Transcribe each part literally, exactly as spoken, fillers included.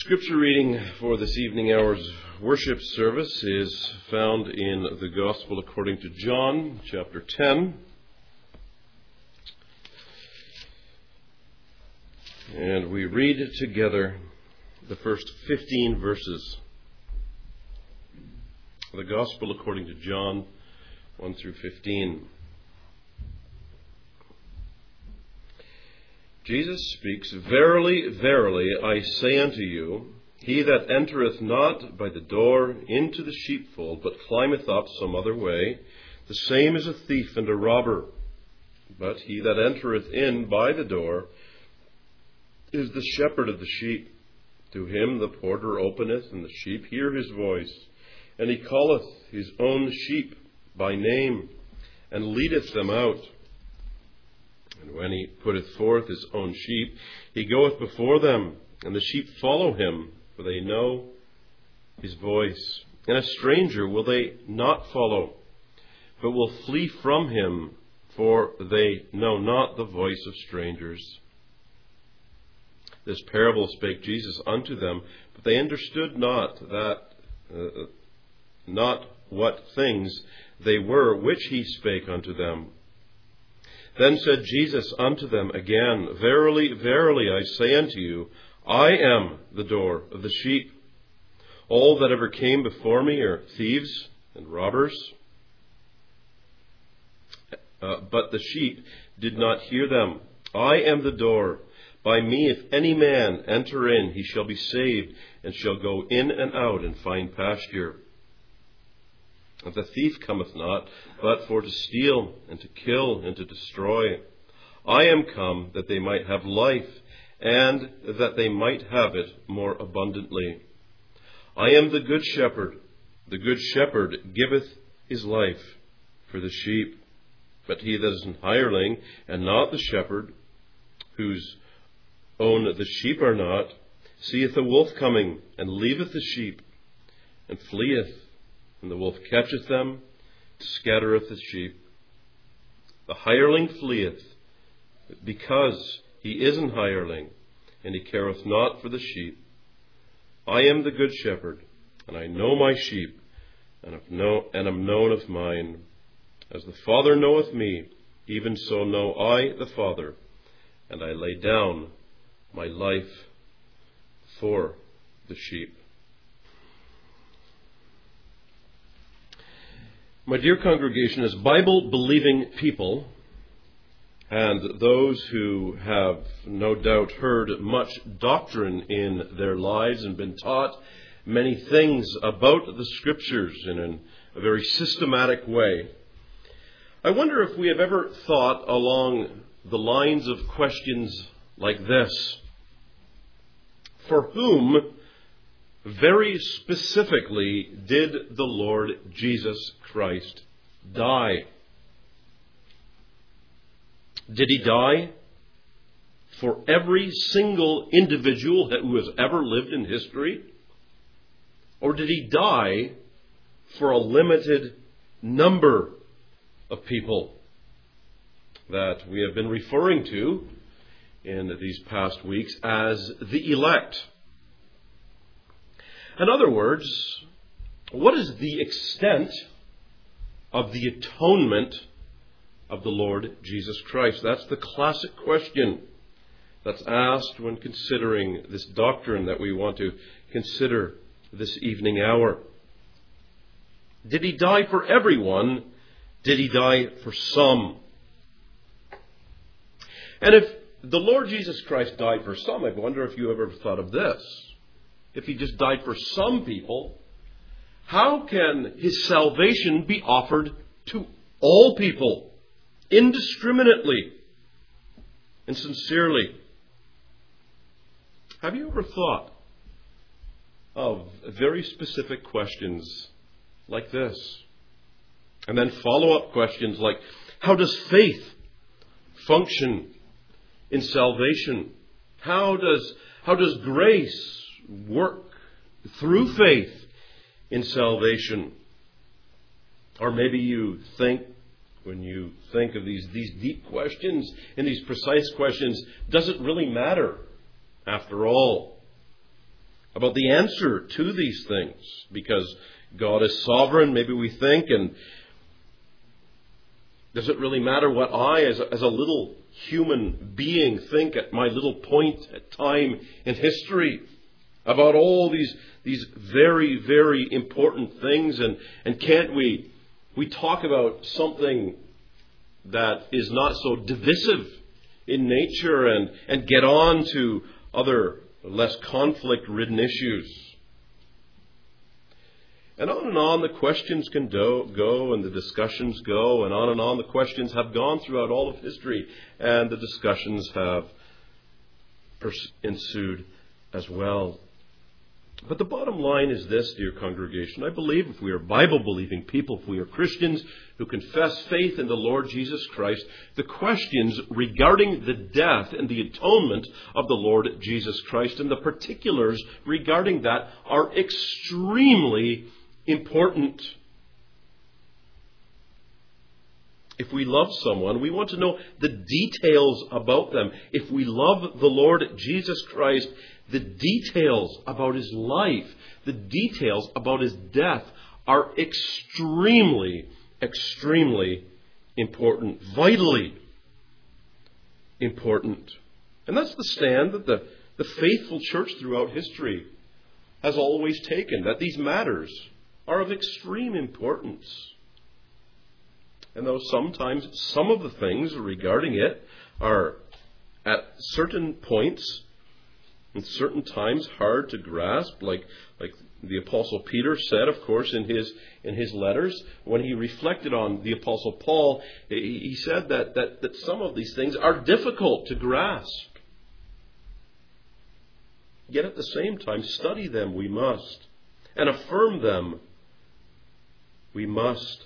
Scripture reading for this evening hour's worship service is found in the Gospel according to John, chapter ten. And we read together the first fifteen verses. The Gospel according to John, one through fifteen. Jesus speaks, "Verily, verily, I say unto you, he that entereth not by the door into the sheepfold, but climbeth up some other way, the same is a thief and a robber. But he that entereth in by the door is the shepherd of the sheep. To him the porter openeth, and the sheep hear his voice. And he calleth his own sheep by name, and leadeth them out. And when he putteth forth his own sheep, he goeth before them, and the sheep follow him, for they know his voice. And a stranger will they not follow, but will flee from him, for they know not the voice of strangers." This parable spake Jesus unto them, but they understood not that, uh, not what things they were which he spake unto them. Then said Jesus unto them again, "Verily, verily, I say unto you, I am the door of the sheep. All that ever came before me are thieves and robbers. Uh, but the sheep did not hear them. I am the door. By me, if any man enter in, he shall be saved, and shall go in and out and find pasture. The thief cometh not, but for to steal, and to kill, and to destroy. I am come that they might have life, and that they might have it more abundantly. I am the good shepherd. The good shepherd giveth his life for the sheep. But he that is an hireling, and not the shepherd, whose own the sheep are not, seeth a wolf coming, and leaveth the sheep, and fleeth. And the wolf catcheth them, scattereth the sheep. The hireling fleeth, because he is an hireling, and he careth not for the sheep. I am the good shepherd, and I know my sheep, and am known of mine. As the Father knoweth me, even so know I the Father, and I lay down my life for the sheep." My dear congregation, as Bible-believing people, and those who have no doubt heard much doctrine in their lives and been taught many things about the Scriptures in a very systematic way, I wonder if we have ever thought along the lines of questions like this. For whom, very specifically, did the Lord Jesus Christ die? Did he die for every single individual who has ever lived in history? Or did he die for a limited number of people that we have been referring to in these past weeks as the elect? In other words, what is the extent of the atonement of the Lord Jesus Christ? That's the classic question that's asked when considering this doctrine that we want to consider this evening hour. Did he die for everyone? Did he die for some? And if the Lord Jesus Christ died for some, I wonder if you ever thought of this. If he just died for some people, how can his salvation be offered to all people indiscriminately and sincerely? Have you ever thought of very specific questions like this? And then follow-up questions like, how does faith function in salvation? How does, how does grace work through faith in salvation? Or maybe you think, when you think of these, these deep questions and these precise questions, does it really matter after all? about the answer to these things, because God is sovereign, maybe we think, and does it really matter what I, as a, as a little human being, think at my little point at time in history about all these these very, very important things? And, and can't we we talk about something that is not so divisive in nature and, and get on to other less conflict-ridden issues? And on and on the questions can do, go and the discussions go, and on and on the questions have gone throughout all of history, and the discussions have pers- ensued as well. But the bottom line is this, dear congregation. I believe if we are Bible-believing people, if we are Christians who confess faith in the Lord Jesus Christ, the questions regarding the death and the atonement of the Lord Jesus Christ and the particulars regarding that are extremely important. If we love someone, we want to know the details about them. If we love the Lord Jesus Christ, the details about his life, the details about his death are extremely, extremely important, vitally important. And that's the stand that the, the faithful church throughout history has always taken, that these matters are of extreme importance. And though sometimes some of the things regarding it are at certain points in certain times hard to grasp, like like the Apostle Peter said, of course, in his in his letters, when he reflected on the Apostle Paul, he, he said that, that, that some of these things are difficult to grasp. Yet at the same time, study them we must, and affirm them we must,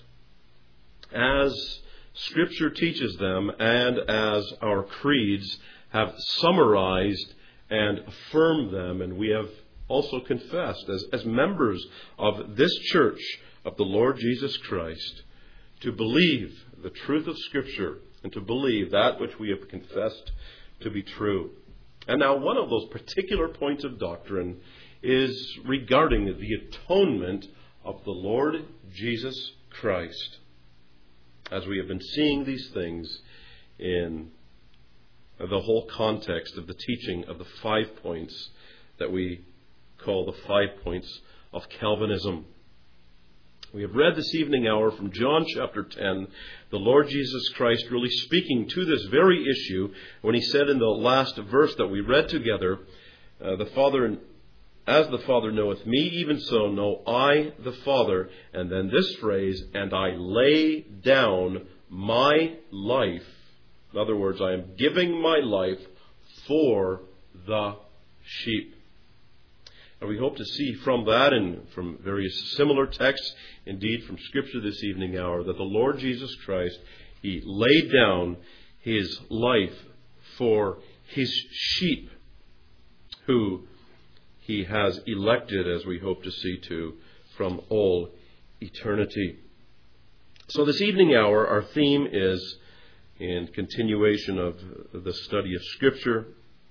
as Scripture teaches them, and as our creeds have summarized and affirmed them, and we have also confessed as, as members of this church of the Lord Jesus Christ, to believe the truth of Scripture and to believe that which we have confessed to be true. And now one of those particular points of doctrine is regarding the atonement of the Lord Jesus Christ, as we have been seeing these things in the whole context of the teaching of the five points that we call the five points of Calvinism. We have read this evening hour from John chapter ten, the Lord Jesus Christ really speaking to this very issue when he said in the last verse that we read together, uh, the Father, as the Father knoweth me, even so know I the Father. And then this phrase, and I lay down my life. In other words, I am giving my life for the sheep. And we hope to see from that and from various similar texts, indeed from Scripture this evening hour, that the Lord Jesus Christ, he laid down his life for his sheep, who he has elected, as we hope to see to, from all eternity. So this evening hour, our theme is, in continuation of the study of Scripture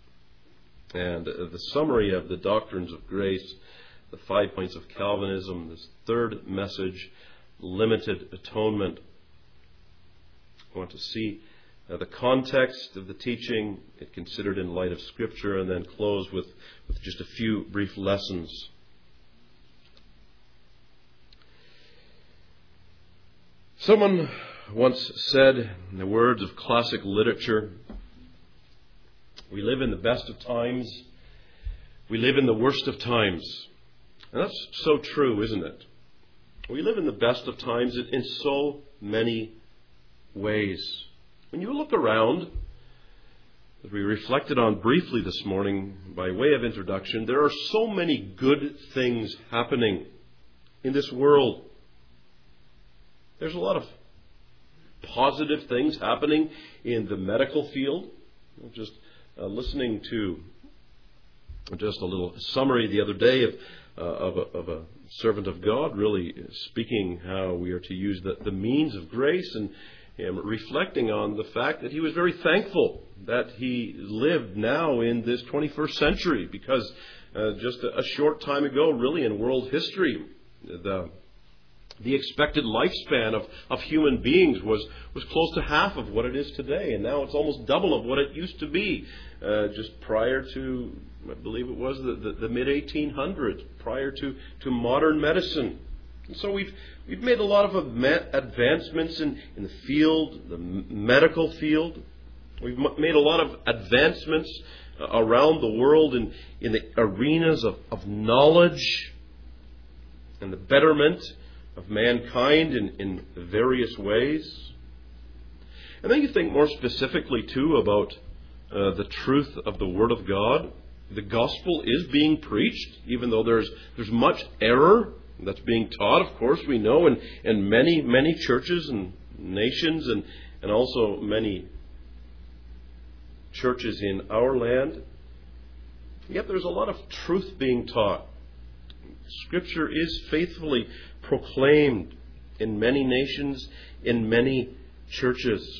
and the summary of the doctrines of grace, the five points of Calvinism, this third message, limited atonement. I want to see uh, the context of the teaching, it considered in light of Scripture, and then close with, with just a few brief lessons. Someone once said, in the words of classic literature, we live in the best of times, we live in the worst of times. And that's so true, isn't it? We live in the best of times in so many ways. When you look around, as we reflected on briefly this morning by way of introduction, there are so many good things happening in this world. There's a lot of positive things happening in the medical field. Just uh, listening to just a little summary the other day of, uh, of, a, of a servant of God, really speaking how we are to use the, the means of grace, and him reflecting on the fact that he was very thankful that he lived now in this twenty-first century, because Uh, just a, a short time ago, really, in world history, the the expected lifespan of, of human beings was, was close to half of what it is today. And now it's almost double of what it used to be uh, just prior to, I believe it was the, the, the mid eighteen hundreds, prior to, to modern medicine. And so we've we've made a lot of advancements in, in the field, the medical field. We've made a lot of advancements around the world in, in the arenas of, of knowledge and the betterment of mankind in, in various ways. And then you think more specifically, too, about uh, the truth of the Word of God. The gospel is being preached, even though there's there's much error that's being taught, of course, we know, in, in many, many churches and nations, and, and also many churches in our land. Yet there's a lot of truth being taught. Scripture is faithfully proclaimed in many nations, in many churches.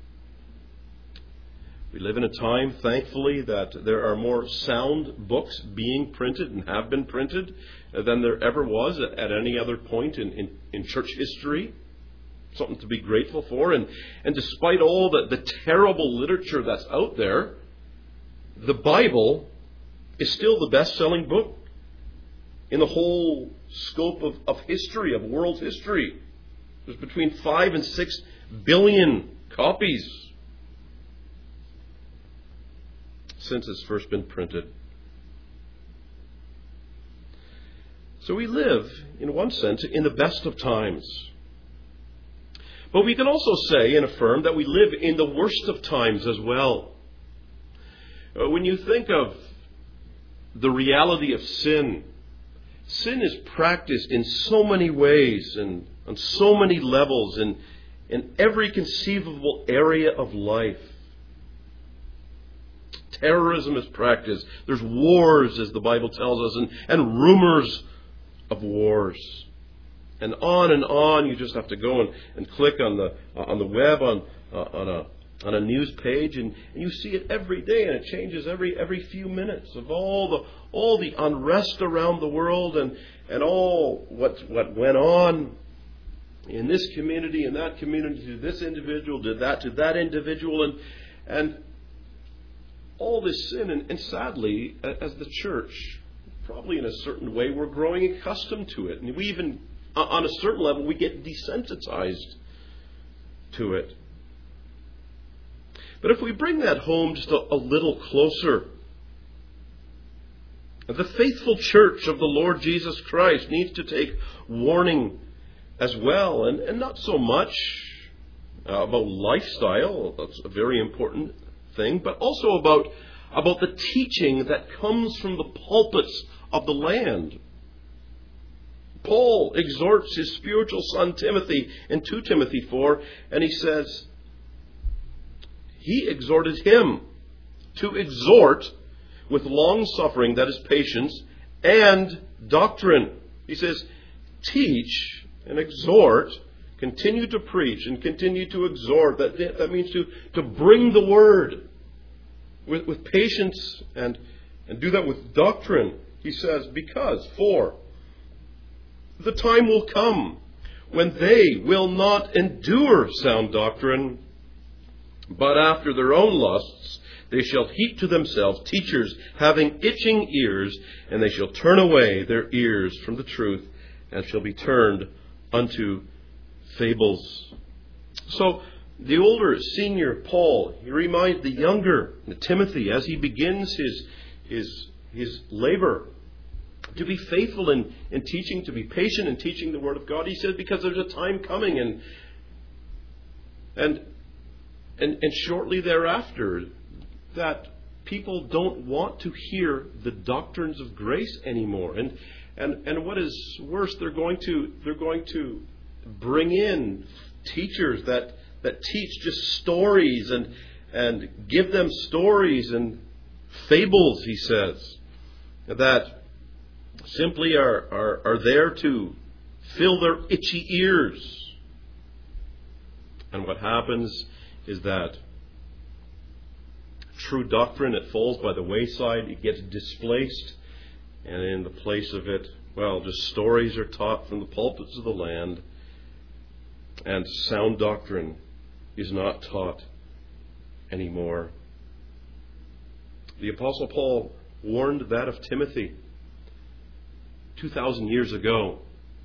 We live in a time, thankfully, that there are more sound books being printed and have been printed than there ever was at, at any other point in, in, in church history. Something to be grateful for. And, and despite all the, the terrible literature that's out there, the Bible is still the best-selling book in the whole scope of, of history, of world history. There's between five and six billion copies since it's first been printed. So we live, in one sense, in the best of times. But we can also say and affirm that we live in the worst of times as well. Uh, when you think of the reality of sin, sin is practiced in so many ways and on so many levels and in every conceivable area of life. Terrorism is practiced. There's wars, as the Bible tells us, and, and rumors of wars. And on and on, you just have to go and, and click on the uh, on the web on uh, on a on a news page, and, and you see it every day, and it changes every every few minutes of all the all the unrest around the world, and and all what what went on in this community, in that community, to this individual, did that to that individual, and and all this sin, and, and sadly, as the church, probably in a certain way, we're growing accustomed to it, and we even, on a certain level, we get desensitized to it. But if we bring that home just a, a little closer, the faithful church of the Lord Jesus Christ needs to take warning as well, and, and not so much uh, about lifestyle, that's a very important thing, but also about, about the teaching that comes from the pulpits of the land. Paul exhorts his spiritual son Timothy in Second Timothy four, and he says, he exhorted him to exhort with long suffering, that is patience, and doctrine. He says, teach and exhort, continue to preach and continue to exhort. That, that means to, to bring the word with, with patience and, and do that with doctrine. He says, because, for, the time will come when they will not endure sound doctrine, but after their own lusts they shall heap to themselves teachers having itching ears, and they shall turn away their ears from the truth, and shall be turned unto fables. So the older senior Paul, he reminds the younger Timothy as he begins his his his labor to be faithful in, in teaching, to be patient in teaching the Word of God. He says, because there's a time coming, and and and, and shortly thereafter, that people don't want to hear the doctrines of grace anymore. And and and what is worse, they're going to they're going to bring in teachers that that teach just stories and and give them stories and fables, he says, that simply are, are, are there to fill their itchy ears. And what happens is that true doctrine, it falls by the wayside, it gets displaced, And in the place of it, well, just stories are taught from the pulpits of the land, and sound doctrine is not taught anymore. The Apostle Paul warned that of Timothy two thousand years ago.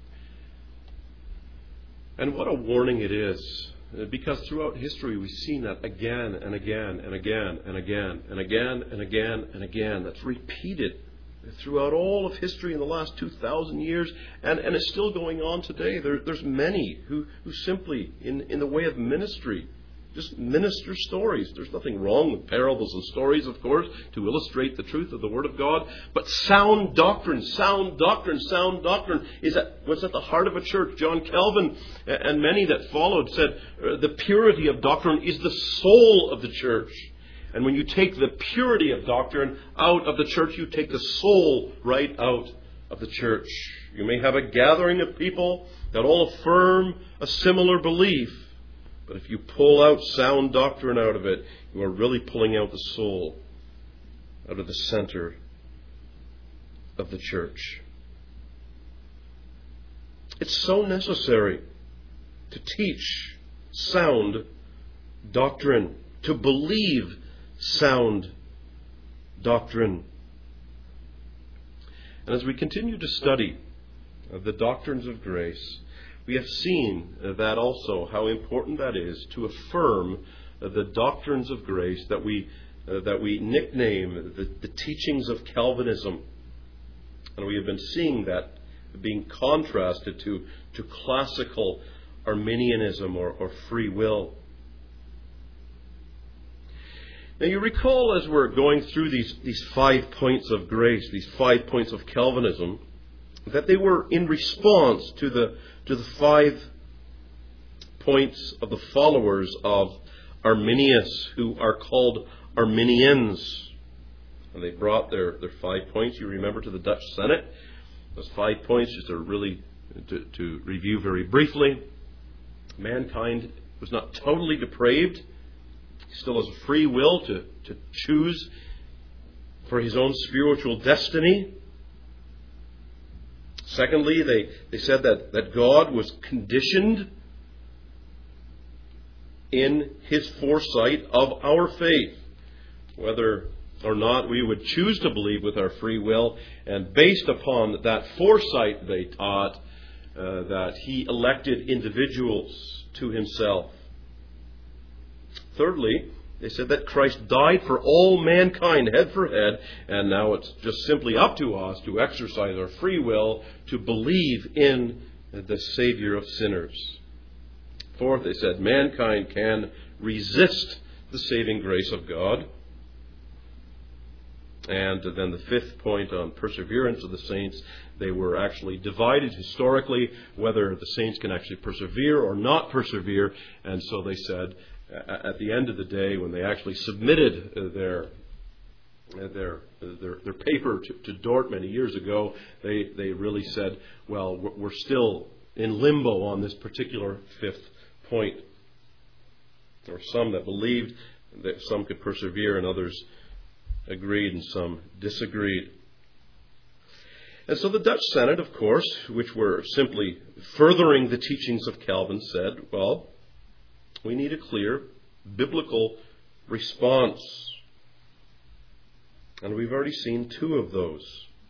And what a warning it is, because throughout history we've seen that again and again and again and again and again and again and again. That's repeated throughout all of history in the last two thousand years, and, and it's still going on today. There, there's many who, who simply, in, in the way of ministry, just minister stories. There's nothing wrong with parables and stories, of course, to illustrate the truth of the Word of God. But sound doctrine, sound doctrine, sound doctrine is at, was at the heart of a church. John Calvin and many that followed said the purity of doctrine is the soul of the church. And when you take the purity of doctrine out of the church, you take the soul right out of the church. You may have a gathering of people that all affirm a similar belief, but if you pull out sound doctrine out of it, you are really pulling out the soul out of the center of the church. It's so necessary to teach sound doctrine, to believe sound doctrine. And as we continue to study the doctrines of grace, we have seen that also, how important that is to affirm the doctrines of grace that we uh, that we nickname the, the teachings of Calvinism. And we have been seeing that being contrasted to, to classical Arminianism or, or free will. Now you recall, as we're going through these, these five points of grace, these five points of Calvinism, that they were in response to the to the five points of the followers of Arminius, who are called Arminians. And they brought their, their five points, you remember, to the Dutch Senate. Those five points, just to really to, to review very briefly. Mankind was not totally depraved. He still has a free will to, to choose for his own spiritual destiny. Secondly, they, they said that, that God was conditioned in His foresight of our faith, whether or not we would choose to believe with our free will. And based upon that foresight, they taught uh, that He elected individuals to Himself. Thirdly, they said that Christ died for all mankind, head for head, and now it's just simply up to us to exercise our free will to believe in the Savior of sinners. Fourth, they said mankind can resist the saving grace of God. And then the fifth point on perseverance of the saints, they were actually divided historically whether the saints can actually persevere or not persevere. And so they said, at the end of the day, when they actually submitted their their their, their paper to, to Dort many years ago, they, they really said, well, we're still in limbo on this particular fifth point. There were some that believed that some could persevere and others agreed and some disagreed. And so the Dutch Senate, of course, which were simply furthering the teachings of Calvin, said, well, we need a clear biblical response. And we've already seen two of those.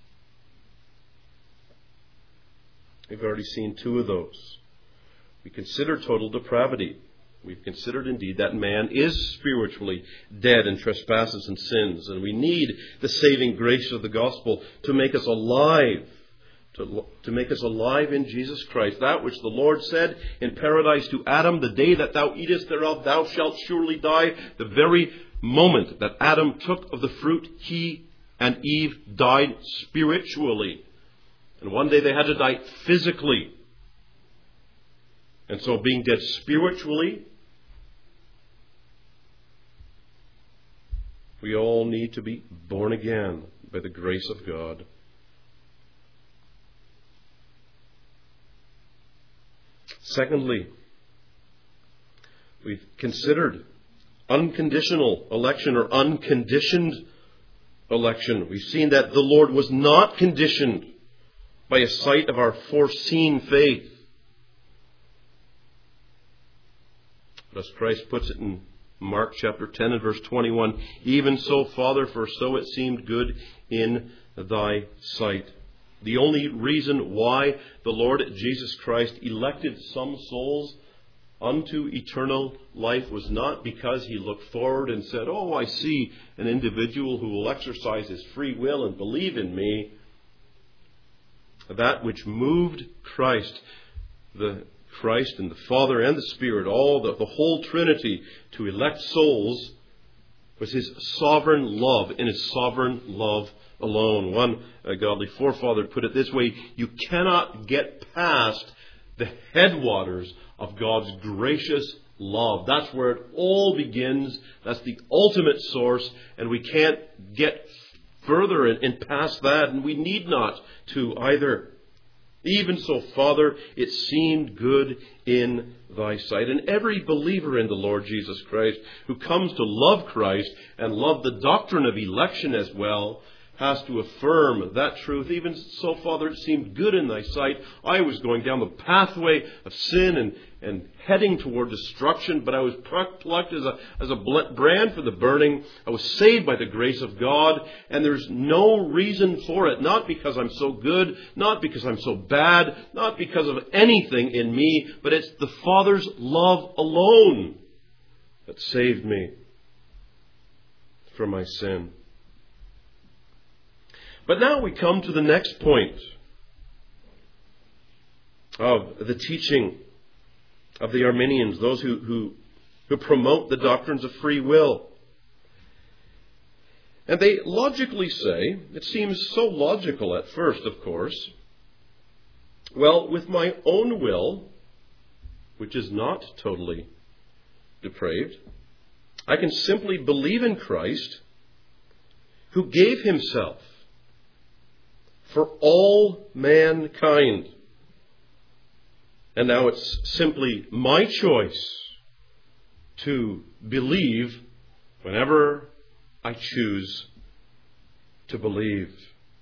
We've already seen two of those. We consider total depravity. We've considered indeed that man is spiritually dead in trespasses and sins. And we need the saving grace of the gospel to make us alive. To, to make us alive in Jesus Christ. That which the Lord said in paradise to Adam, the day that thou eatest thereof, thou shalt surely die. The very moment that Adam took of the fruit, he and Eve died spiritually. And one day they had to die physically. And so being dead spiritually, we all need to be born again by the grace of God. Secondly, we've considered unconditional election or unconditioned election. We've seen that the Lord was not conditioned by a sight of our foreseen faith. But as Christ puts it in Mark chapter ten and verse twenty-one, even so, Father, for so it seemed good in thy sight. The only reason why the Lord Jesus Christ elected some souls unto eternal life was not because he looked forward and said, oh, I see an individual who will exercise his free will and believe in me. That which moved Christ, the Christ and the Father and the Spirit, all the, the whole Trinity, to elect souls, was his sovereign love, in his sovereign love alone. One uh, godly forefather put it this way: you cannot get past the headwaters of God's gracious love. That's where it all begins. That's the ultimate source, and we can't get further and, and past that, and we need not to either. Even so, Father, it seemed good in thy sight. And every believer in the Lord Jesus Christ who comes to love Christ and love the doctrine of election as well has to affirm that truth. Even so, Father, it seemed good in thy sight. I was going down the pathway of sin and, and heading toward destruction, but I was plucked as a, as a brand for the burning. I was saved by the grace of God, and there's no reason for it. Not because I'm so good, not because I'm so bad, not because of anything in me, but it's the Father's love alone that saved me from my sin. But now we come to the next point of the teaching of the Arminians, those who, who, who promote the doctrines of free will. And they logically say, it seems so logical at first, of course, well, with my own will, which is not totally depraved, I can simply believe in Christ, who gave himself for all mankind. And now it's simply my choice to believe whenever I choose to believe.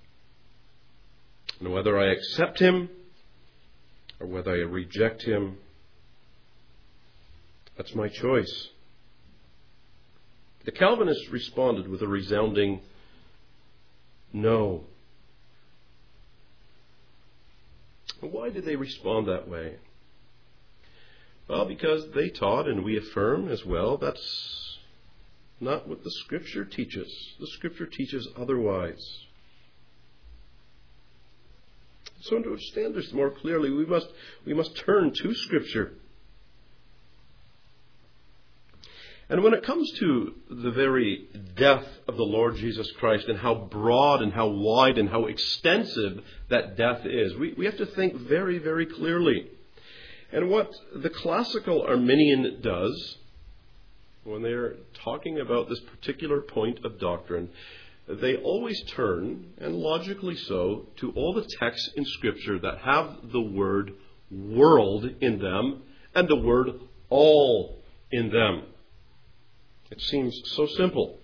And whether I accept him or whether I reject him, that's my choice. The Calvinists responded with a resounding no. Why did they respond that way? Well, because they taught, and we affirm as well, that's not what the Scripture teaches. The Scripture teaches otherwise. So to understand this more clearly, we must, we must turn to Scripture. And when it comes to the very death of the Lord Jesus Christ and how broad and how wide and how extensive that death is, we, we have to think very, very clearly. And what the classical Arminian does when they're talking about this particular point of doctrine, they always turn, and logically so, to all the texts in Scripture that have the word world in them and the word all in them. It seems so simple.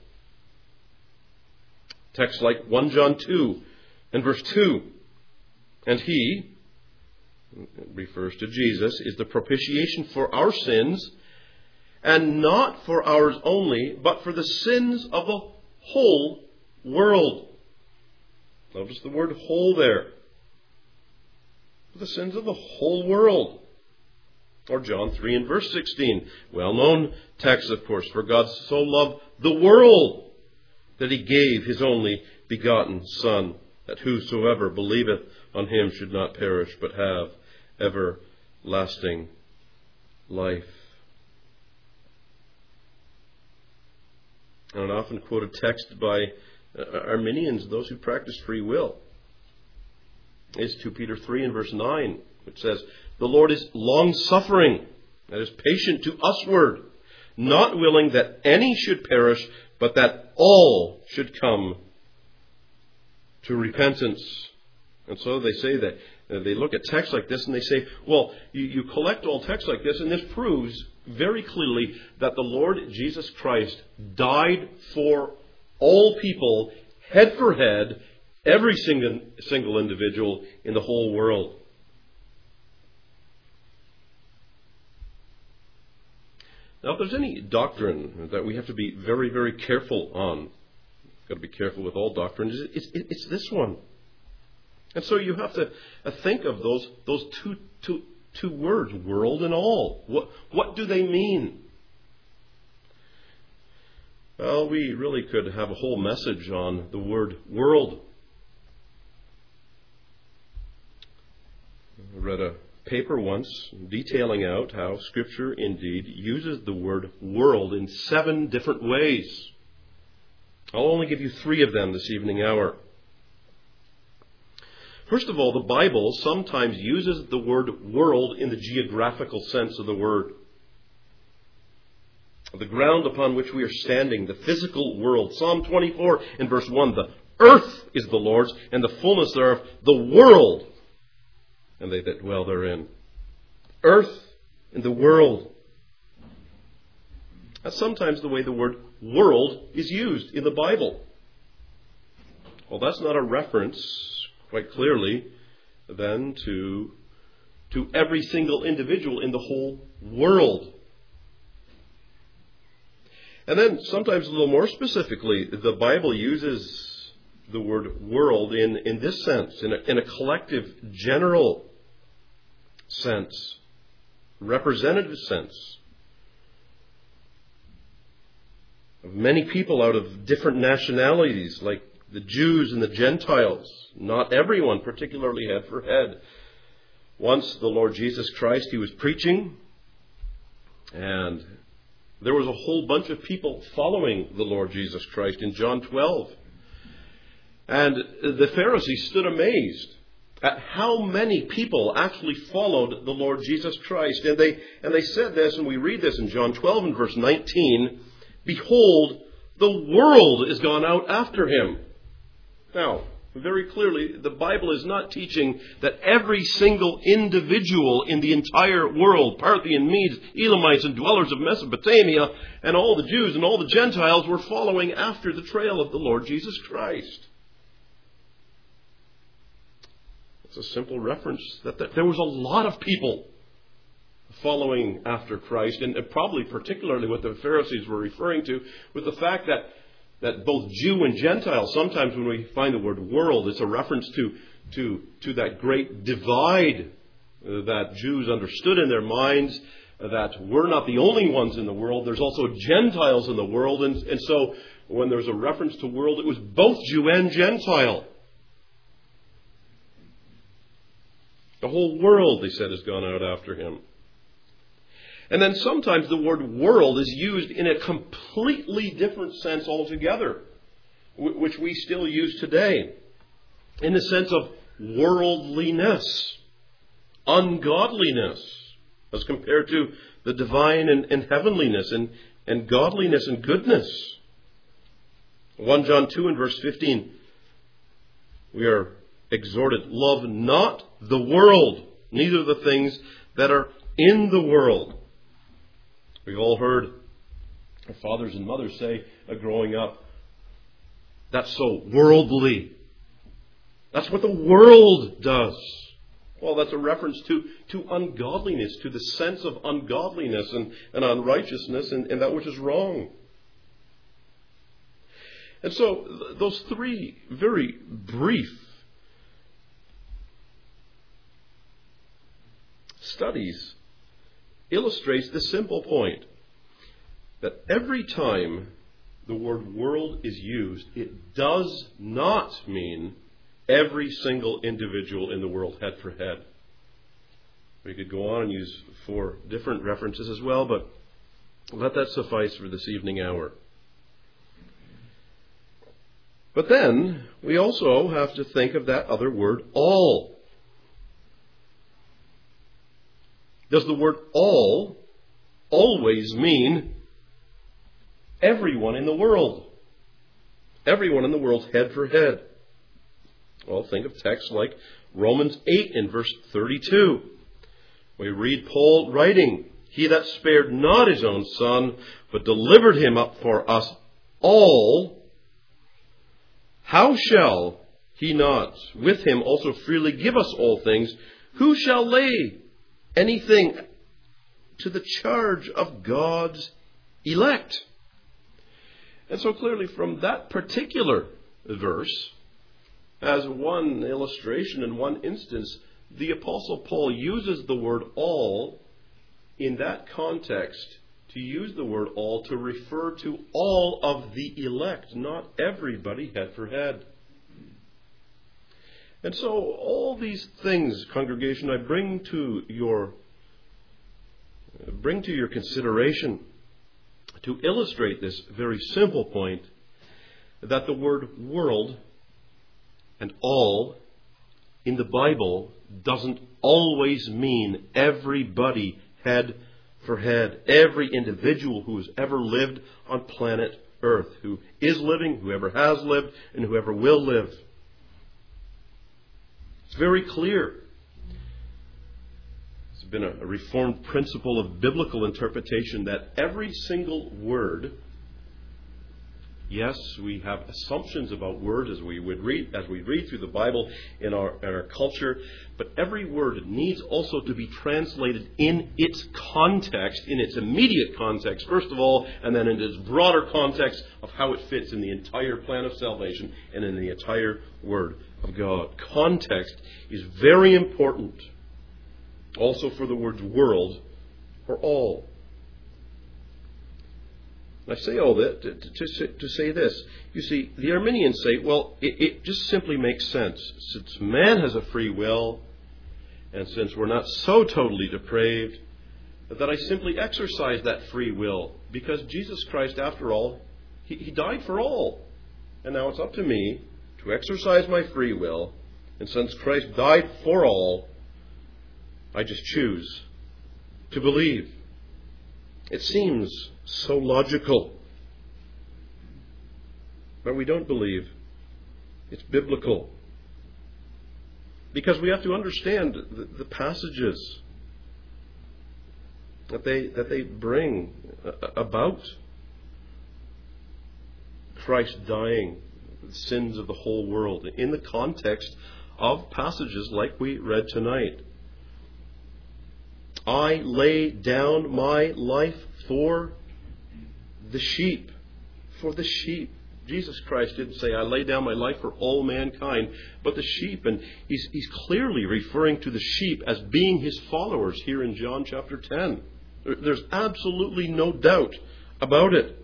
Texts like First John two and verse two. And he, it refers to Jesus, is the propitiation for our sins, and not for ours only, but for the sins of the whole world. Notice the word whole there. For the sins of the whole world. Or John three and verse sixteen. Well-known text, of course. For God so loved the world that he gave his only begotten Son, that whosoever believeth on him should not perish, but have everlasting life. And an often quoted text by Arminians, those who practice free will, is Second Peter three and verse nine, which says, the Lord is long-suffering, that is, patient to usward, not willing that any should perish, but that all should come to repentance. And so they say that, uh, they look at texts like this and they say, well, you, you collect all texts like this, and this proves very clearly that the Lord Jesus Christ died for all people, head for head, every single, single individual in the whole world. Now, if there's any doctrine that we have to be very, very careful on, got to be careful with all doctrine, it's, it's, it's this one. And so you have to think of those those two, two, two words, world and all. What, what do they mean? Well, we really could have a whole message on the word world. I read a paper once detailing out how Scripture indeed uses the word world in seven different ways. I'll only give you three of them this evening hour. First of all, the Bible sometimes uses the word world in the geographical sense of the word. The ground upon which we are standing, the physical world. Psalm twenty-four in verse one, the earth is the Lord's, and the fullness thereof, the world, and they that dwell therein. Earth and the world. That's sometimes the way the word world is used in the Bible. Well, that's not a reference, quite clearly, then to, to every single individual in the whole world. And then sometimes a little more specifically, the Bible uses the word world in, in this sense, in a, in a collective, general sense, representative sense. Of many people out of different nationalities, like the Jews and the Gentiles. Not everyone, particularly head for head. Once the Lord Jesus Christ, he was preaching, and there was a whole bunch of people following the Lord Jesus Christ in John twelve. And the Pharisees stood amazed at how many people actually followed the Lord Jesus Christ. And they, and they said this, and we read this in John twelve and verse nineteen, behold, the world is gone out after him. Now, very clearly, the Bible is not teaching that every single individual in the entire world, Parthian, Medes, Elamites, and dwellers of Mesopotamia, and all the Jews and all the Gentiles were following after the trail of the Lord Jesus Christ. It's a simple reference that, that there was a lot of people following after Christ, and probably particularly what the Pharisees were referring to with the fact that that both Jew and Gentile, sometimes when we find the word world, it's a reference to, to, to that great divide uh, that Jews understood in their minds, uh, that we're not the only ones in the world. There's also Gentiles in the world. And, and so when there's a reference to world, it was both Jew and Gentile. The whole world, they said, has gone out after him. And then sometimes the word world is used in a completely different sense altogether, which we still use today, in the sense of worldliness, ungodliness, as compared to the divine and, and heavenliness and, and godliness and goodness. First John two and verse fifteen, we are exhorted, love not the world, neither the things that are in the world. We've all heard our fathers and mothers say, uh, growing up, that's so worldly. That's what the world does. Well, that's a reference to, to ungodliness, to the sense of ungodliness and, and unrighteousness and, and that which is wrong. And so th- those three very brief studies illustrates the simple point that every time the word world is used, it does not mean every single individual in the world head for head. We could go on and use four different references as well, but let that suffice for this evening hour. But then we also have to think of that other word, all. Does the word all always mean everyone in the world? Everyone in the world head for head. Well, think of texts like Romans eight in verse thirty-two. We read Paul writing, he that spared not his own son, but delivered him up for us all, how shall he not with him also freely give us all things? Who shall lay anything to the charge of God's elect? And so clearly from that particular verse, as one illustration in one instance, the Apostle Paul uses the word all in that context, to use the word all to refer to all of the elect, not everybody head for head. And so all these things, congregation, I bring to your bring to your consideration to illustrate this very simple point, that the word world and all in the Bible doesn't always mean everybody head for head. Every individual who has ever lived on planet Earth, who is living, whoever has lived, and whoever will live. It's very clear. It's been a reformed principle of biblical interpretation that every single word, yes, we have assumptions about words as we would read as we read through the Bible in our, in our culture, but every word needs also to be translated in its context, in its immediate context, first of all, and then in its broader context of how it fits in the entire plan of salvation and in the entire Word of God. Context is very important, also for the words world or all. I say all that to, to, to say this. You see, the Arminians say, well, it, it just simply makes sense. Since man has a free will, and since we're not so totally depraved, that I simply exercise that free will. Because Jesus Christ, after all, he, he died for all. And now it's up to me to exercise my free will. And since Christ died for all, I just choose to believe. It seems so logical. But we don't believe. It's biblical. Because we have to understand the, the passages that they that they bring about Christ dying for the sins of the whole world in the context of passages like we read tonight. I lay down my life for the sheep. For the sheep. Jesus Christ didn't say, I lay down my life for all mankind, but the sheep. And he's, he's clearly referring to the sheep as being his followers here in John chapter ten. There's absolutely no doubt about it.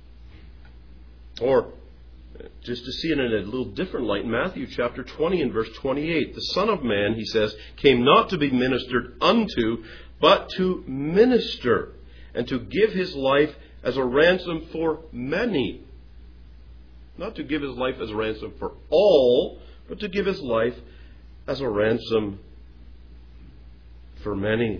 Or, just to see it in a little different light, Matthew chapter twenty and verse twenty-eight. The Son of Man, he says, came not to be ministered unto, but to minister, and to give his life as a ransom for many. Not to give his life as a ransom for all, but to give his life as a ransom for many.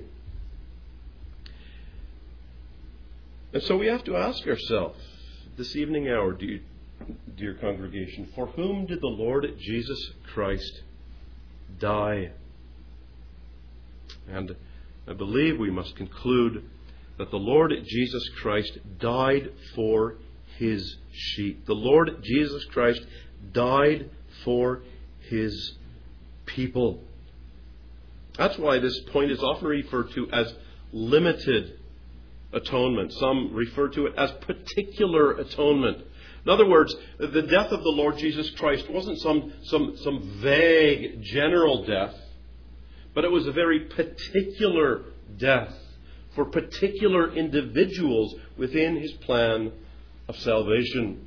And so we have to ask ourselves this evening hour, dear, dear congregation, for whom did the Lord Jesus Christ die? And I believe we must conclude that the Lord Jesus Christ died for his sheep. The Lord Jesus Christ died for his people. That's why this point is often referred to as limited atonement. Some refer to it as particular atonement. In other words, the death of the Lord Jesus Christ wasn't some, some, some vague general death, but it was a very particular death for particular individuals within his plan of salvation.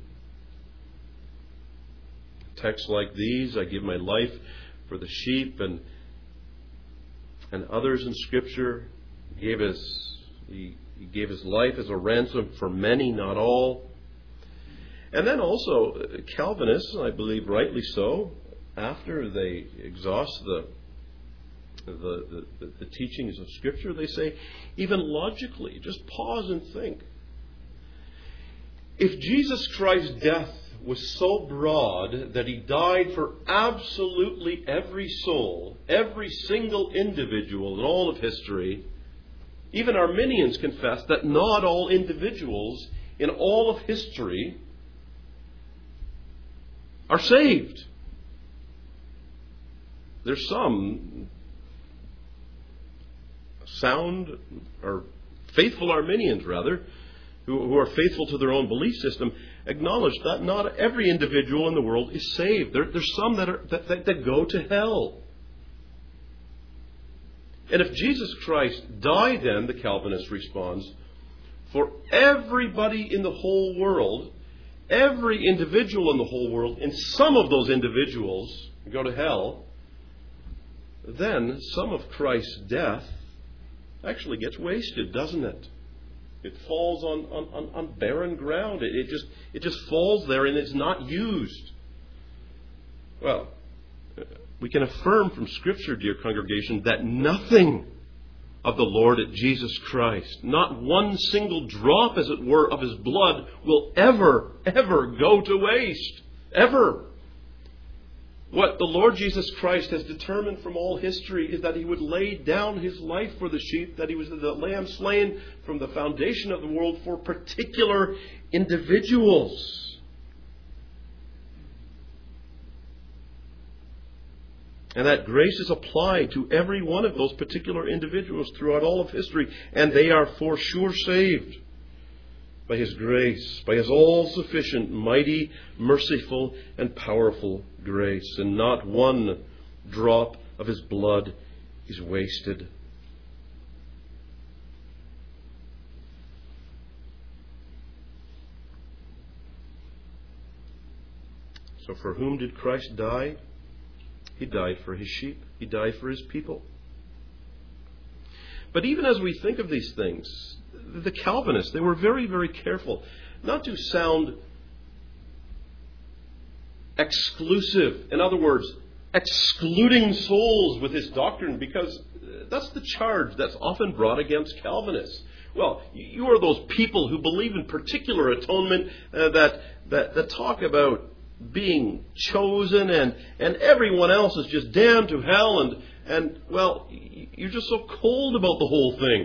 Texts like these, I give my life for the sheep, and and others in Scripture, he gave his, he, he gave his life as a ransom for many, not all. And then also, Calvinists, I believe rightly so, after they exhaust the The, the, the teachings of Scripture, they say, even logically, just pause and think. If Jesus Christ's death was so broad that he died for absolutely every soul, every single individual in all of history, even Arminians confess that not all individuals in all of history are saved. There's some sound or faithful Arminians, rather, who, who are faithful to their own belief system, acknowledge that not every individual in the world is saved. There, there's some that, are, that, that, that go to hell. And if Jesus Christ died then, the Calvinist responds, for everybody in the whole world, every individual in the whole world, and some of those individuals go to hell, then some of Christ's death actually gets wasted, doesn't it? It falls on, on, on barren ground. It, it just it just falls there and it's not used. Well, we can affirm from Scripture, dear congregation, that nothing of the Lord Jesus Christ, not one single drop, as it were, of His blood will ever, ever go to waste. Ever. What the Lord Jesus Christ has determined from all history is that He would lay down His life for the sheep, that He was the lamb slain from the foundation of the world for particular individuals. And that grace is applied to every one of those particular individuals throughout all of history. And they are for sure saved by His grace, by His all-sufficient, mighty, merciful, and powerful grace. And not one drop of His blood is wasted. So for whom did Christ die? He died for His sheep. He died for His people. But even as we think of these things, the Calvinists, they were very, very careful not to sound exclusive. In other words, excluding souls with this doctrine, because that's the charge that's often brought against Calvinists. Well, you are those people who believe in particular atonement uh, that, that that talk about being chosen and, and everyone else is just damned to hell and, and, well, you're just so cold about the whole thing.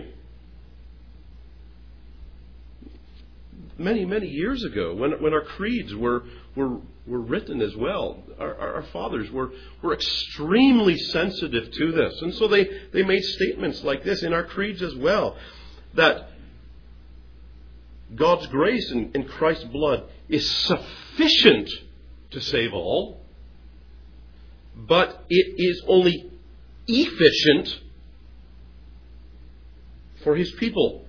Many, many years ago, when when our creeds were were, were written as well, our, our fathers were, were extremely sensitive to this. And so they, they made statements like this in our creeds as well, that God's grace in, in Christ's blood is sufficient to save all, but it is only efficient for His people.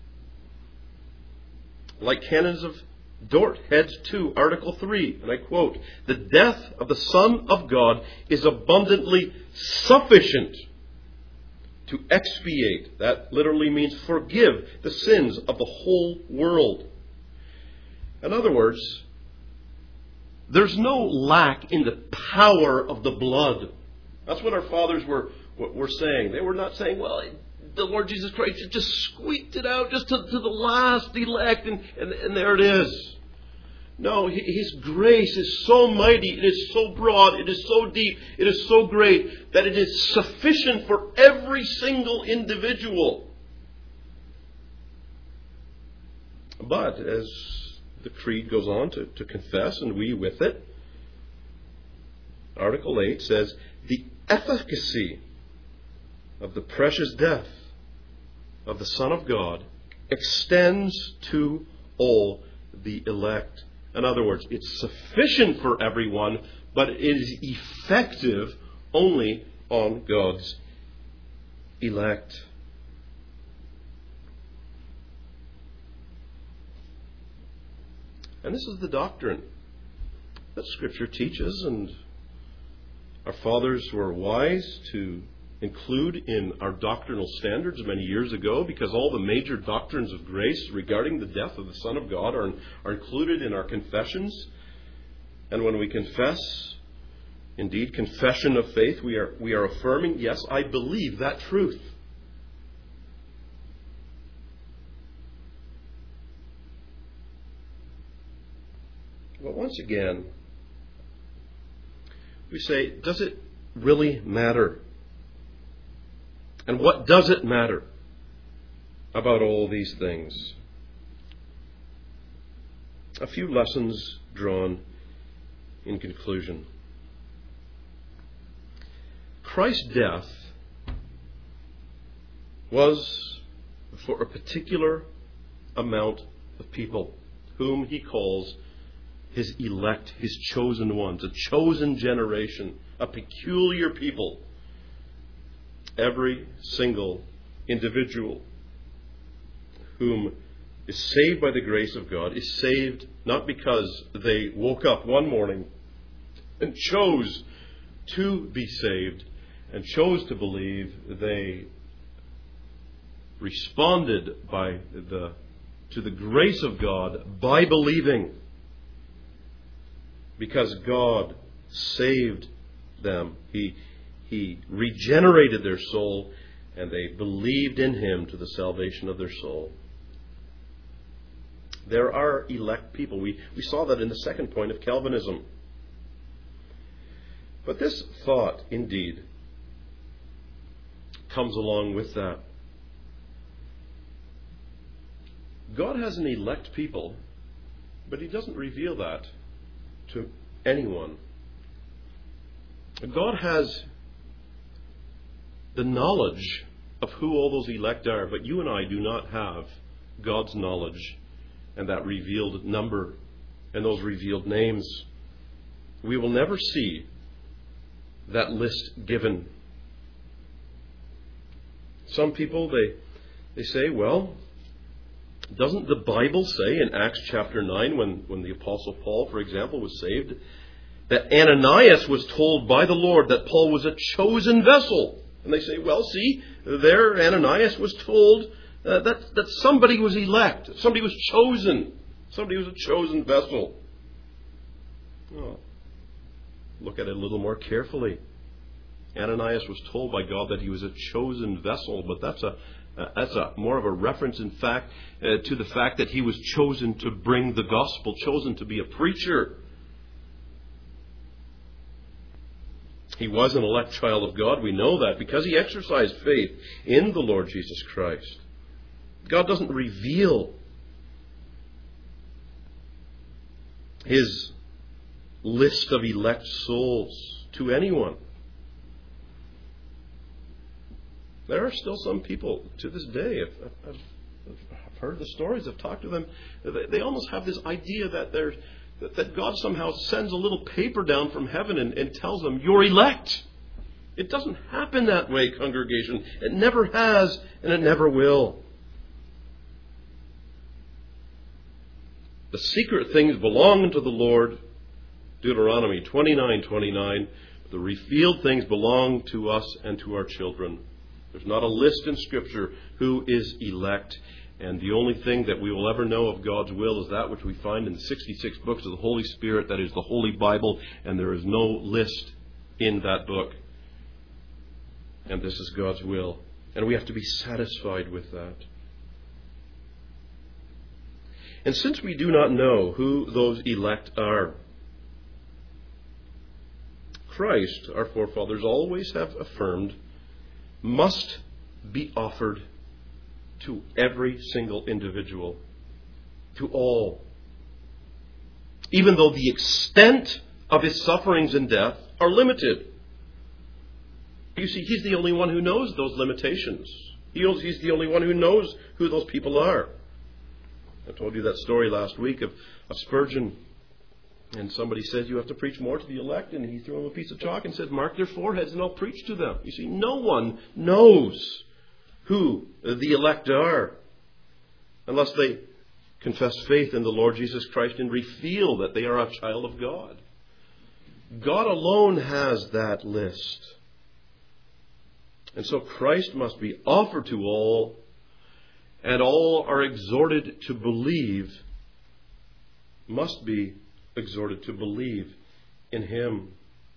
Like Canons of Dort, Head two, Article three, and I quote, "The death of the Son of God is abundantly sufficient to expiate," that literally means forgive, the sins of the whole world. In other words, there's no lack in the power of the blood. That's what our fathers were were saying. They were not saying, well, the Lord Jesus Christ just squeaked it out just to, to the last elect, and, and, and there it is. No, His grace is so mighty, it is so broad, it is so deep, it is so great, that it is sufficient for every single individual. But as the Creed goes on to, to confess, and we with it, Article eight says, "The efficacy of the precious death of the Son of God extends to all the elect." In other words, it's sufficient for everyone, but it is effective only on God's elect. And this is the doctrine that Scripture teaches, and our fathers were wise to include in our doctrinal standards many years ago, because all the major doctrines of grace regarding the death of the Son of God are, are included in our confessions. And when we confess, indeed, confession of faith, we are, we are affirming, yes, I believe that truth. But once again, we say, does it really matter? And what does it matter about all these things? A few lessons drawn in conclusion. Christ's death was for a particular amount of people whom he calls his elect, his chosen ones, a chosen generation, a peculiar people. Every single individual whom is saved by the grace of God is saved not because they woke up one morning and chose to be saved and chose to believe. They responded by the to the grace of God by believing, because God saved them. He He regenerated their soul, and they believed in Him to the salvation of their soul. There are elect people. We, we saw that in the second point of Calvinism. But this thought, indeed, comes along with that. God has an elect people, but He doesn't reveal that to anyone. God has the knowledge of who all those elect are, but you and I do not have God's knowledge and that revealed number and those revealed names. We will never see that list given. Some people, they they say, well, doesn't the Bible say in Acts chapter nine, when, when the Apostle Paul, for example, was saved, that Ananias was told by the Lord that Paul was a chosen vessel? And they say, well, see, there Ananias was told uh, that, that somebody was elect, somebody was chosen, somebody was a chosen vessel. Oh, look at it a little more carefully. Ananias was told by God that he was a chosen vessel, but that's a uh, that's a more of a reference, in fact, uh, to the fact that he was chosen to bring the gospel, chosen to be a preacher. He was an elect child of God. We know that because he exercised faith in the Lord Jesus Christ. God doesn't reveal His list of elect souls to anyone. There are still some people to this day, I've, I've, I've heard the stories, I've talked to them, they, they almost have this idea that they're that God somehow sends a little paper down from heaven and, and tells them, you're elect. It doesn't happen that way, congregation. It never has, and it never will. The secret things belong to the Lord, Deuteronomy twenty-nine twenty-nine. The revealed things belong to us and to our children. There's not a list in Scripture who is elect. And the only thing that we will ever know of God's will is that which we find in the sixty-six books of the Holy Spirit, that is the Holy Bible, and there is no list in that book. And this is God's will. And we have to be satisfied with that. And since we do not know who those elect are, Christ, our forefathers always have affirmed, must be offered to every single individual, to all. Even though the extent of His sufferings and death are limited. You see, He's the only one who knows those limitations. He's the only one who knows who those people are. I told you that story last week of, of Spurgeon. And somebody said, you have to preach more to the elect. And he threw him a piece of chalk and said, mark their foreheads and I'll preach to them. You see, no one knows who the elect are unless they confess faith in the Lord Jesus Christ and reveal that they are a child of God. God alone has that list. And so Christ must be offered to all, and all are exhorted to believe, must be exhorted to believe in Him.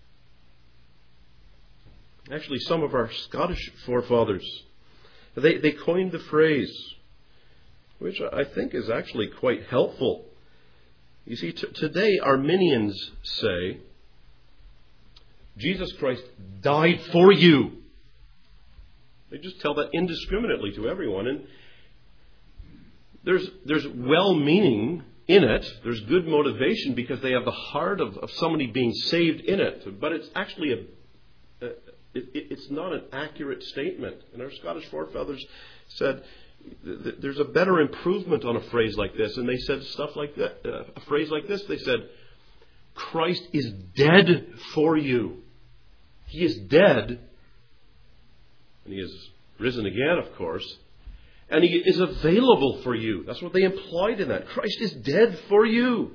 Actually, some of our Scottish forefathers, They, they coined the phrase, which I think is actually quite helpful. You see, t- today Arminians say, Jesus Christ died for you. They just tell that indiscriminately to everyone. And there's, there's well-meaning in it. There's good motivation because they have the heart of, of somebody being saved in it. But it's actually a, a it, it's not an accurate statement. And our Scottish forefathers said th- there's a better improvement on a phrase like this. And they said stuff like that, uh, a phrase like this. They said, Christ is dead for you. He is dead. And He is risen again, of course. And He is available for you. That's what they implied in that. Christ is dead for you.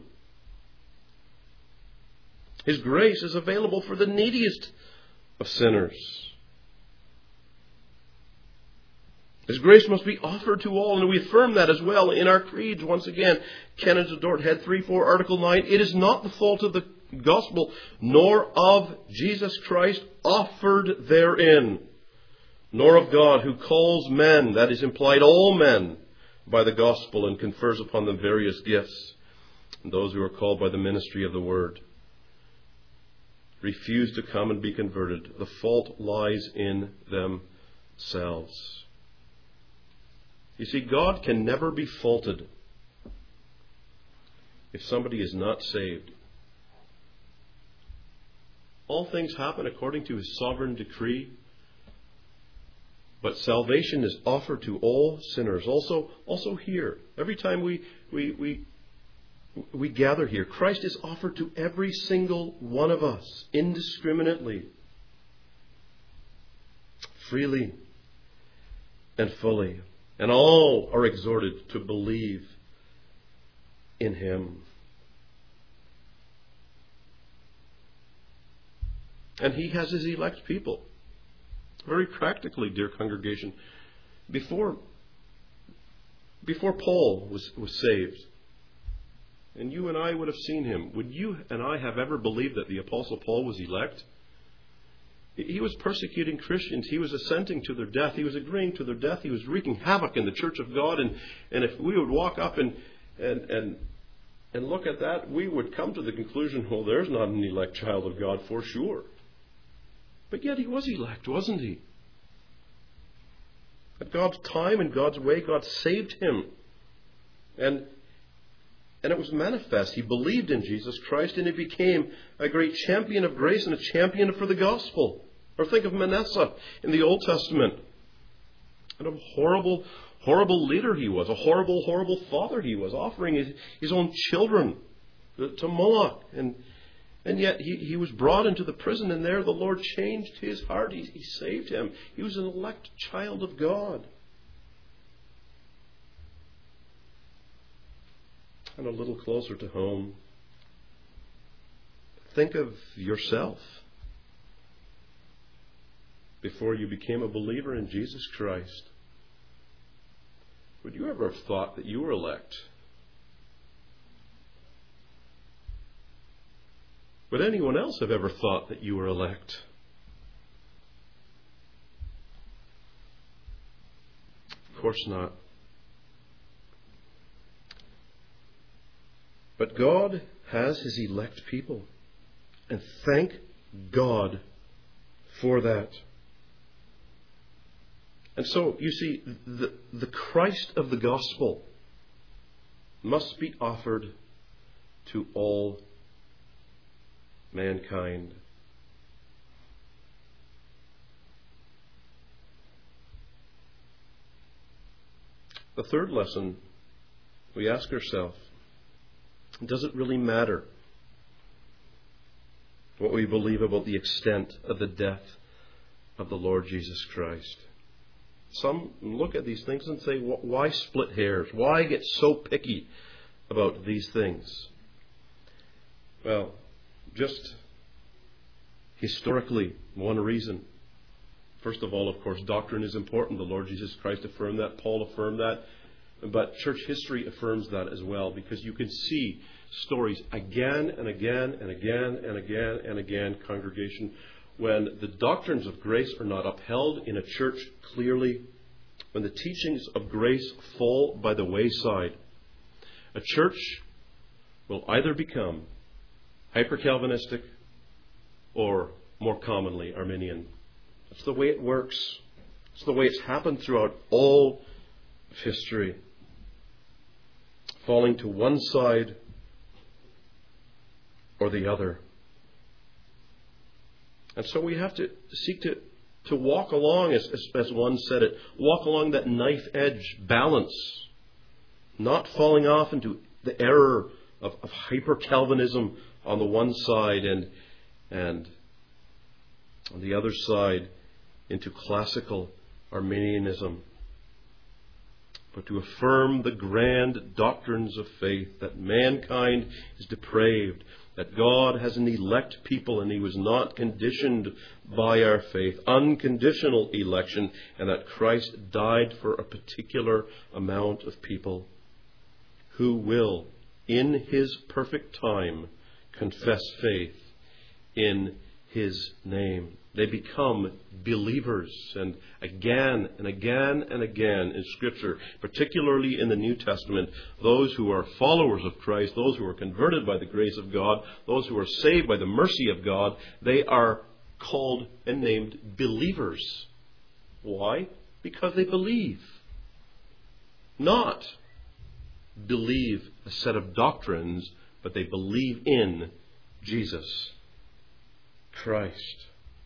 His grace is available for the neediest of sinners. His grace must be offered to all, and we affirm that as well in our creeds. Once again, Canons of Dort, Head three four, Article nine. It is not the fault of the gospel, nor of Jesus Christ offered therein, nor of God who calls men, that is implied all men, by the gospel and confers upon them various gifts. And those who are called by the ministry of the word refuse to come and be converted. The fault lies in themselves. You see, God can never be faulted if somebody is not saved. All things happen according to His sovereign decree. But salvation is offered to all sinners. Also, also here, every time we, we, we, we gather here, Christ is offered to every single one of us indiscriminately, freely and fully. And all are exhorted to believe in Him. And He has His elect people. Very practically, dear congregation, before, before Paul was, was saved, and you and I would have seen him, would you and I have ever believed that the Apostle Paul was elect? He was persecuting Christians. He was assenting to their death. He was agreeing to their death. He was wreaking havoc in the church of God. And, and if we would walk up and, and, and, and look at that, we would come to the conclusion, well, there's not an elect child of God for sure. But yet he was elect, wasn't he? At God's time and God's way, God saved him. And, and it was manifest. He believed in Jesus Christ and he became a great champion of grace and a champion for the gospel. Or think of Manasseh in the Old Testament. And a horrible, horrible leader he was. A horrible, horrible father he was, offering his, his own children to Moloch. And And yet he, he was brought into the prison, and there the Lord changed his heart. He, he saved him. He was an elect child of God. And a little closer to home, think of yourself before you became a believer in Jesus Christ. Would you ever have thought that you were elect? Would anyone else have ever thought that you were elect? Of course not. But God has His elect people. And thank God for that. And so, you see, the, the Christ of the gospel must be offered to all mankind. The third lesson, we ask ourselves, does it really matter what we believe about the extent of the death of the Lord Jesus Christ? Some look at these things and say, why split hairs? Why get so picky about these things? Well, just historically, one reason. First of all, of course, doctrine is important. The Lord Jesus Christ affirmed that. Paul affirmed that. But church history affirms that as well, because you can see stories again and again and again and again and again, congregation, when the doctrines of grace are not upheld in a church clearly, when the teachings of grace fall by the wayside, a church will either become hyper-Calvinistic or, more commonly, Arminian. That's the way it works. It's the way it's happened throughout all of history. falling to one side or the other. And so we have to seek to, to walk along, as, as one said it, walk along that knife edge balance, not falling off into the error of, of hyper-Calvinism on the one side and, and on the other side into classical Arminianism, but to affirm the grand doctrines of faith, that mankind is depraved, that God has an elect people and He was not conditioned by our faith, unconditional election, and that Christ died for a particular amount of people who will, in His perfect time, confess faith in His name. They become believers. And again and again and again in Scripture, particularly in the New Testament, those who are followers of Christ, those who are converted by the grace of God, those who are saved by the mercy of God, they are called and named believers. Why? Because they believe. Not believe a set of doctrines, but they believe in Jesus Christ.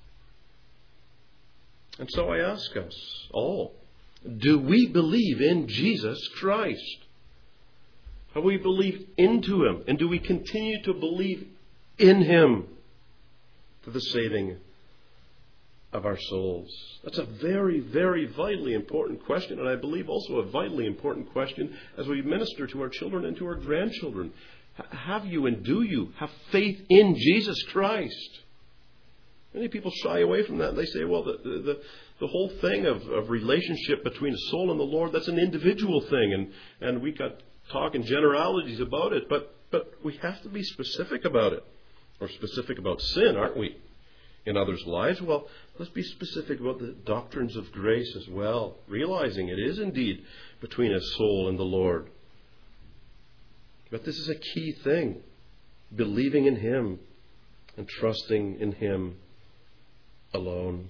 And so I ask us all, do we believe in Jesus Christ? Have we believed into Him? And do we continue to believe in Him for the saving of our souls? That's a very, very vitally important question, and I believe also a vitally important question as we minister to our children and to our grandchildren. Have you and do you have faith in Jesus Christ? Many people shy away from that. They say, well, the, the, the whole thing of, of relationship between a soul and the Lord, that's an individual thing. And, and we got talking generalities about it. But, but we have to be specific about it. Or specific about sin, aren't we? In others' lives. Well, let's be specific about the doctrines of grace as well. Realizing it is indeed between a soul and the Lord. But this is a key thing. Believing in Him and trusting in Him alone.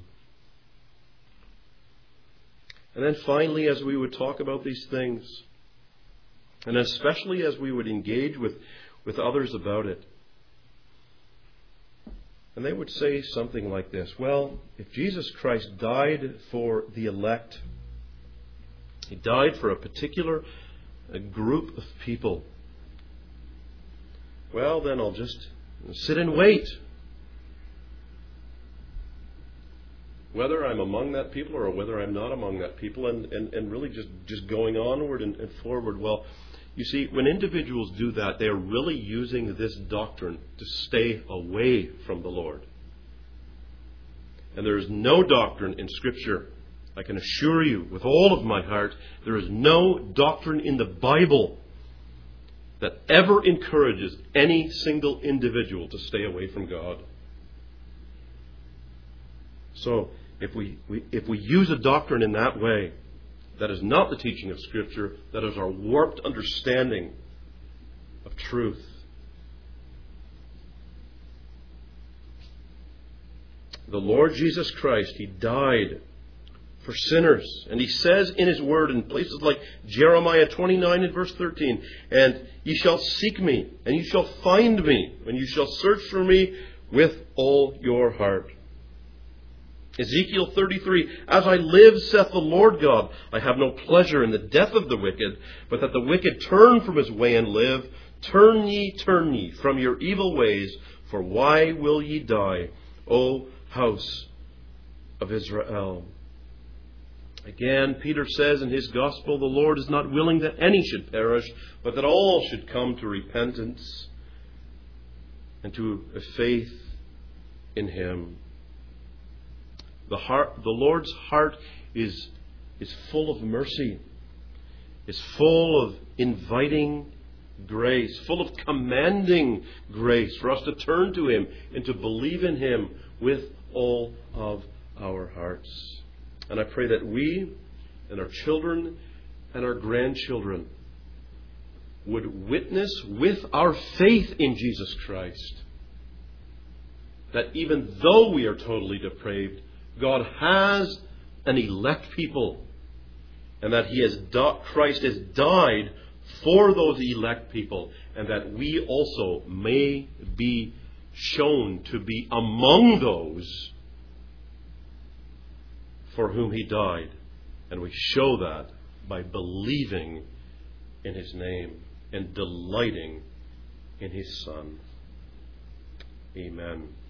And then finally, as we would talk about these things, and especially as we would engage with, with others about it, and they would say something like this: well, if Jesus Christ died for the elect, He died for a particular a group of people, well, then I'll just sit and wait. Whether I'm among that people or whether I'm not among that people, and, and, and really just, just going onward and, and forward. Well, you see, when individuals do that, they're really using this doctrine to stay away from the Lord. And there is no doctrine in Scripture, I can assure you with all of my heart, there is no doctrine in the Bible that ever encourages any single individual to stay away from God. So, If we, we if we use a doctrine in that way, that is not the teaching of Scripture, that is our warped understanding of truth. The Lord Jesus Christ, He died for sinners. And He says in His Word in places like Jeremiah twenty-nine and verse thirteen, and ye shall seek me, and you shall find me, when you shall search for me with all your heart. Ezekiel thirty-three, as I live, saith the Lord God, I have no pleasure in the death of the wicked, but that the wicked turn from his way and live. Turn ye, turn ye from your evil ways, for why will ye die, O house of Israel? Again, Peter says in his gospel, the Lord is not willing that any should perish, but that all should come to repentance and to a faith in Him. The heart, the Lord's heart is, is full of mercy, is full of inviting grace, full of commanding grace for us to turn to Him and to believe in Him with all of our hearts. And I pray that we and our children and our grandchildren would witness with our faith in Jesus Christ that even though we are totally depraved, God has an elect people, and that He has Christ has died for those elect people, and that we also may be shown to be among those for whom he died. And we show that by believing in his name and delighting in his Son. Amen.